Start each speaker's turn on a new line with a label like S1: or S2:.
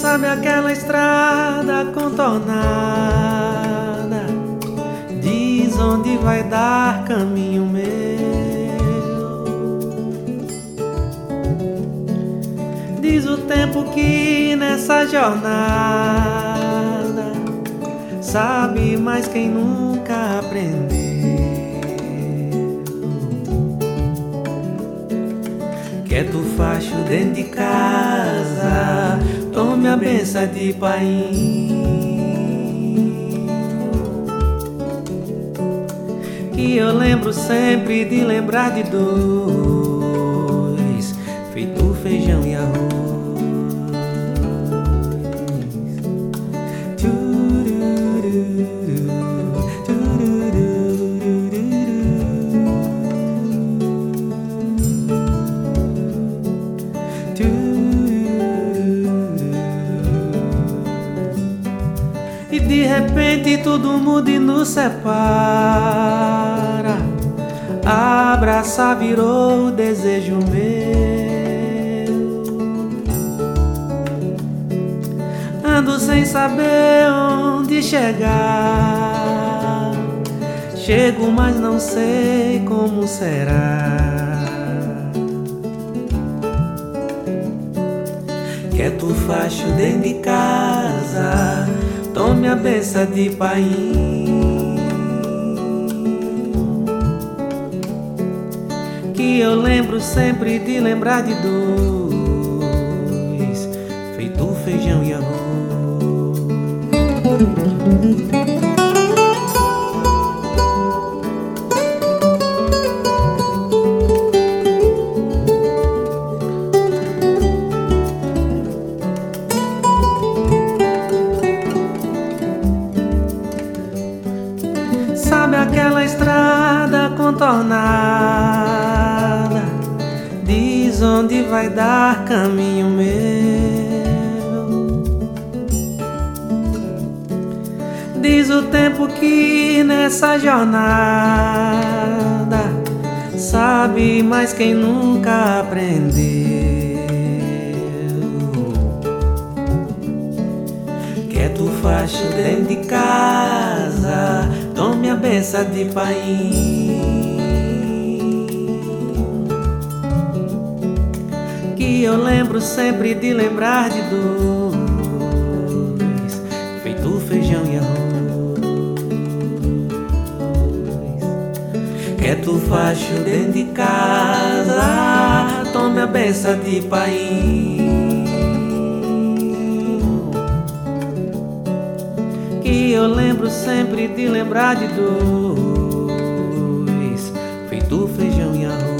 S1: Sabe aquela estrada contornada? Diz onde vai dar caminho meu. Diz o tempo que nessa jornada sabe mais quem nunca aprendeu. Quieto facho dentro de casa, tome a benção de pai. Que eu lembro sempre de lembrar de dois, feito feijão e arroz. E de repente tudo muda e nos separa. Abraçar virou o desejo meu. Ando sem saber onde chegar. Chego, mas não sei como será. Quieto facho dentro de casa, tome a benção de pai. Que eu lembro sempre de lembrar de dois, feito feijão e arroz. Sabe aquela estrada contornada? Diz onde vai dar caminho meu. Diz o tempo que nessa jornada sabe mais quem nunca aprendeu. Quieto facho dentro de casa, tome a benção de pai. Que eu lembro sempre de lembrar de dois, feito feijão e arroz. Quieto facho dentro de casa, tome a benção de pai. Que eu lembro sempre de lembrar de dois, feito feijão e arroz.